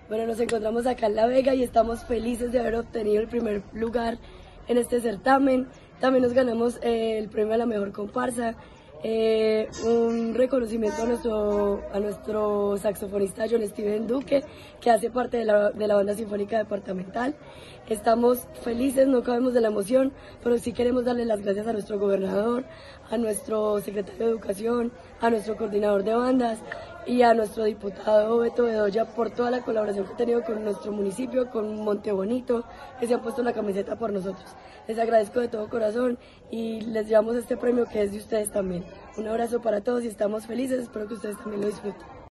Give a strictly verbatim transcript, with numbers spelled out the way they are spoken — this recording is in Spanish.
Bueno, nos encontramos acá en La Vega y estamos felices de haber obtenido el primer lugar en este certamen. También nos ganamos eh, el premio a la mejor comparsa, eh, un reconocimiento a nuestro, a nuestro saxofonista John Steven Duque, que hace parte de la, de la banda sinfónica departamental. Estamos felices, no cabemos de la emoción, pero sí queremos darle las gracias a nuestro gobernador, a nuestro secretario de Educación, a nuestro coordinador de bandas y a nuestro diputado Beto Bedoya por toda la colaboración que ha tenido con nuestro municipio, con Montebonito, que se han puesto la camiseta por nosotros. Les agradezco de todo corazón y les llevamos este premio que es de ustedes también. Un abrazo para todos y estamos felices, espero que ustedes también lo disfruten.